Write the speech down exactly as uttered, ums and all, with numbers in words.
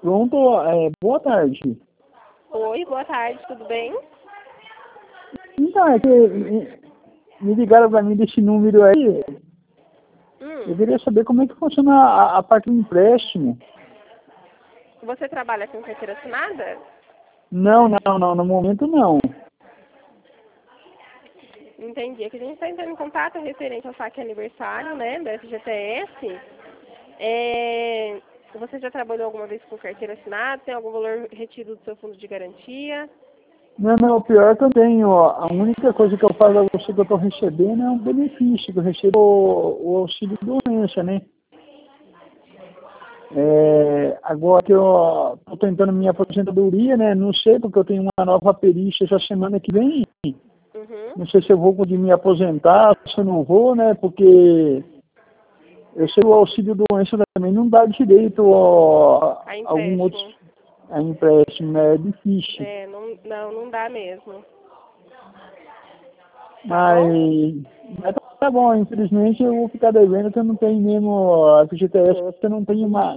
Pronto, é, boa tarde. Oi, boa tarde, tudo bem? Então, é que me me ligaram para mim desse número aí. Hum, Eu queria saber como é que funciona a, a parte do empréstimo. você trabalha com carteira assinada? Não, não, não, no momento não. Entendi. É que a gente está entrando em contato referente ao saque aniversário, né, da F G T S. É, você já trabalhou alguma vez com carteira assinada? Tem algum valor retido do seu fundo de garantia? Não, não, o pior é que eu tenho, ó, a única coisa que eu falo a você que eu estou recebendo é um benefício, que eu recebo o, o auxílio doença, né? É, agora que eu estou tentando minha aposentadoria, né? Não sei, porque eu tenho uma nova perícia essa semana que vem. Uhum. Não sei se eu vou conseguir me aposentar, se eu não vou, né? Porque eu sei que o auxílio doença também não dá direito a, a A algum outro empréstimo. a empréstimo, né? É difícil. É, não, não, não dá mesmo. Tá bom? Mas, mas tá bom, infelizmente eu vou ficar devendo que eu não tenho mesmo a F G T S, eu não tenho uma,